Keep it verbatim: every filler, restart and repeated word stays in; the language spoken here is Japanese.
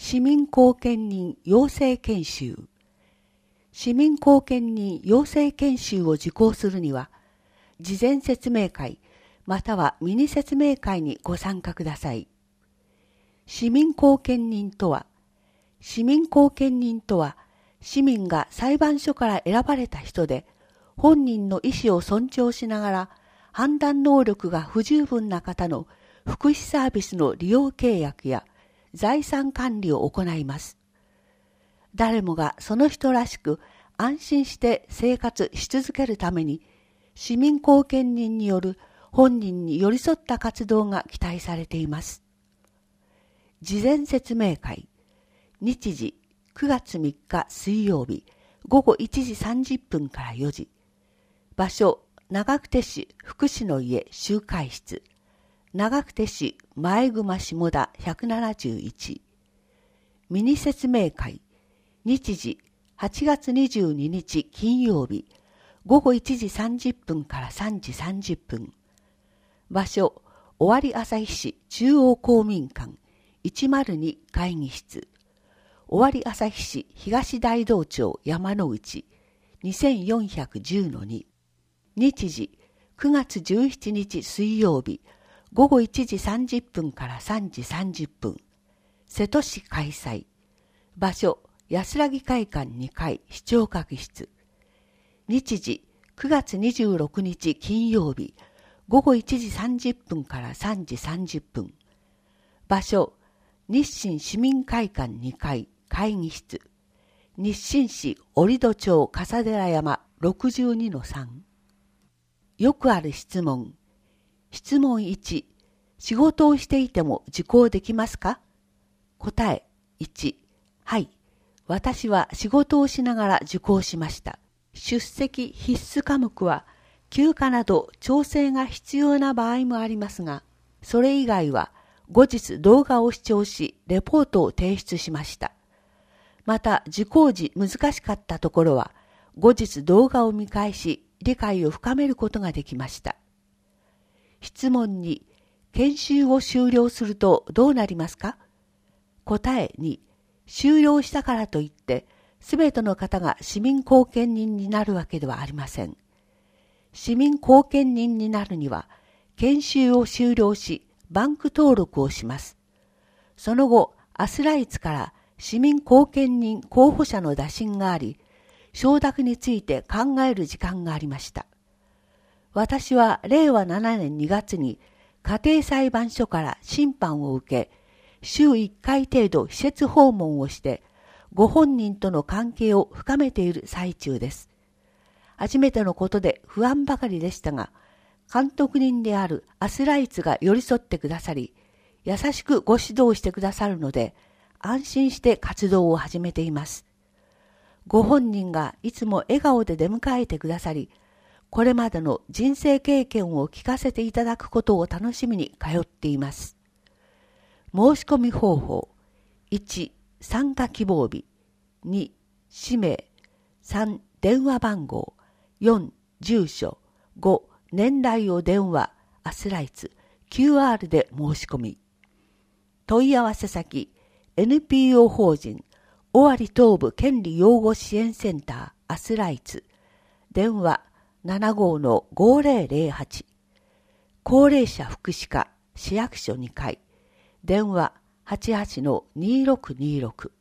市民貢献人養成研修。市民貢献人養成研修を受講するには、事前説明会またはミニ説明会にご参加ください。市民貢献人とは、市民貢献人とは、市民が裁判所から選ばれた人で、本人の意思を尊重しながら、判断能力が不十分な方の福祉サービスの利用契約や財産管理を行います。誰もがその人らしく安心して生活し続けるために、市民貢献人による本人に寄り添った活動が期待されています。事前説明会、日時くがつみっか水曜日ごごいちじさんじゅっぷんからよじ、場所長久手市福祉の家集会室、長久手市前熊下田ひゃくななじゅういち、ミニ説明会、日時はちがつにじゅうににち金曜日ごごいちじさんじゅっぷんからさんじさんじゅっぷん、場所尾張旭市中央公民館いちまるに会議室、尾張旭市東大道町山之内 にせんよんひゃくじゅうのに、日時くがつじゅうしちにち水曜日ごごいちじさんじゅっぷんからさんじさんじゅっぷん、瀬戸市開催、場所安らぎ会館にかい視聴覚室、日時くがつにじゅうろくにち金曜日ごごいちじさんじゅっぷんからさんじさんじゅっぷん、場所日清市民会館にかい会議室、日清市折戸町笠寺山 ろくじゅうにのさん。よくある質問。質問いち、仕事をしていても受講できますか？答えいち、はい、私は仕事をしながら受講しました。出席必須科目は休暇など調整が必要な場合もありますが、それ以外は後日動画を視聴しレポートを提出しました。また受講時難しかったところは後日動画を見返し理解を深めることができました。質問に、研修を終了するとどうなりますか？答えに、終了したからといってすべての方が市民貢献人になるわけではありません。市民貢献人になるには研修を終了しバンク登録をします。その後、アスライツから市民貢献人候補者の打診があり、承諾について考える時間がありました。私はれいわななねんにがつに家庭裁判所から審判を受け、週いっかい程度施設訪問をして、ご本人との関係を深めている最中です。初めてのことで不安ばかりでしたが、監督人であるアスライツが寄り添ってくださり、優しくご指導してくださるので、安心して活動を始めています。ご本人がいつも笑顔で出迎えてくださり、これまでの人生経験を聞かせていただくことを楽しみに通っています。申し込み方法。いち、参加希望日。に、氏名。さん、電話番号。よん、住所。ご、年代を電話、アスライツ、キューアール で申し込み。問い合わせ先、エヌピーオー 法人、尾張東部権利擁護支援センター、アスライツ。電話、ななごーのごぜろぜろはち。高齢者福祉課市役所にかい。電話 はちはちのにーろくにーろく。